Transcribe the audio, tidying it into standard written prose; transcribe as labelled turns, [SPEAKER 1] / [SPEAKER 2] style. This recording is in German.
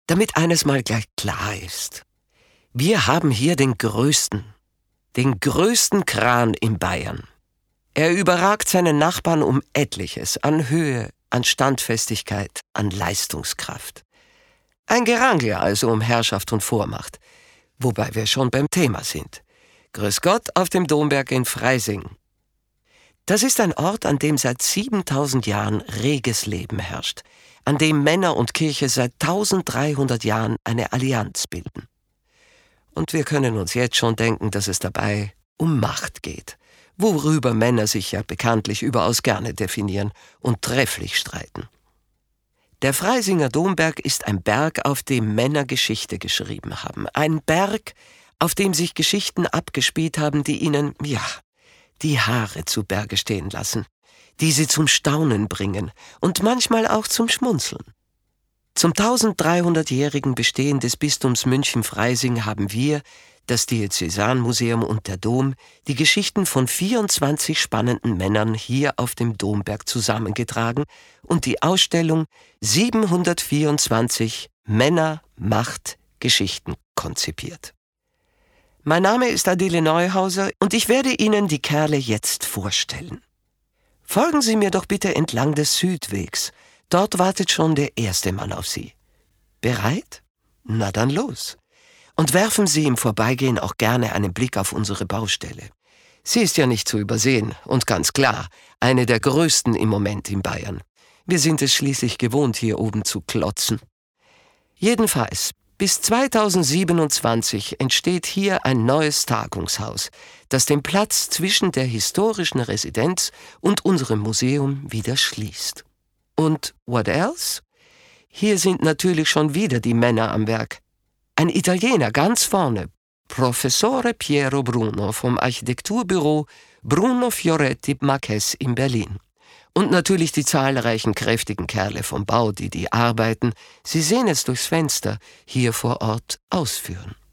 [SPEAKER 1] Damit eines mal gleich klar ist. Wir haben hier den größten Kran in Bayern. Er überragt seinen Nachbarn um etliches an Höhe, an Standfestigkeit, an Leistungskraft. Ein Gerangel also um Herrschaft und Vormacht, wobei wir schon beim Thema sind. Grüß Gott auf dem Domberg in Freising. Das ist ein Ort, an dem seit 7000 Jahren reges Leben herrscht, an dem Männer und Kirche seit 1300 Jahren eine Allianz bilden. Und wir können uns jetzt schon denken, dass es dabei um Macht geht, worüber Männer sich ja bekanntlich überaus gerne definieren und trefflich streiten. Der Freisinger Domberg ist ein Berg, auf dem Männer Geschichte geschrieben haben. Ein Berg, auf dem sich Geschichten abgespielt haben, die ihnen, die Haare zu Berge stehen lassen, die sie zum Staunen bringen und manchmal auch zum Schmunzeln. Zum 1300-jährigen Bestehen des Bistums München-Freising haben wir, das Diözesanmuseum und der Dom, die Geschichten von 24 spannenden Männern hier auf dem Domberg zusammengetragen und die Ausstellung 724 Männer, Macht, Geschichten konzipiert. Mein Name ist Adele Neuhauser und ich werde Ihnen die Kerle jetzt vorstellen. Folgen Sie mir doch bitte entlang des Südwegs. Dort wartet schon der erste Mann auf Sie. Bereit? Na dann los. Und werfen Sie im Vorbeigehen auch gerne einen Blick auf unsere Baustelle. Sie ist ja nicht zu übersehen und ganz klar eine der größten im Moment in Bayern. Wir sind es schließlich gewohnt, hier oben zu klotzen. Jedenfalls, bis 2027 entsteht hier ein neues Tagungshaus, das den Platz zwischen der historischen Residenz und unserem Museum wieder schließt. Und what else? Hier sind natürlich schon wieder die Männer am Werk. Ein Italiener ganz vorne, Professore Piero Bruno vom Architekturbüro Bruno Fioretti Marquez in Berlin. Und natürlich die zahlreichen kräftigen Kerle vom Bau, die Arbeiten, Sie sehen es durchs Fenster, hier vor Ort ausführen.